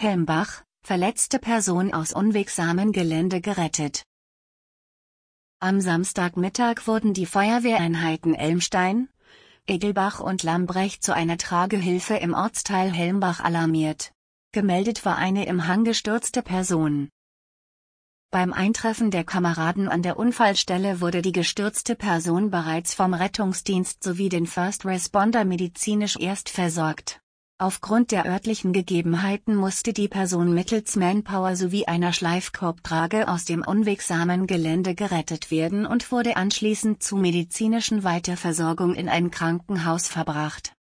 Helmbach, verletzte Person aus unwegsamem Gelände gerettet. Am Samstagmittag wurden die Feuerwehreinheiten Elmstein, Egelbach und Lambrecht zu einer Tragehilfe im Ortsteil Helmbach alarmiert. Gemeldet war eine im Hang gestürzte Person. Beim Eintreffen der Kameraden an der Unfallstelle wurde die gestürzte Person bereits vom Rettungsdienst sowie den First Responder medizinisch erst versorgt. Aufgrund der örtlichen Gegebenheiten musste die Person mittels Manpower sowie einer Schleifkorbtrage aus dem unwegsamen Gelände gerettet werden und wurde anschließend zur medizinischen Weiterversorgung in ein Krankenhaus verbracht.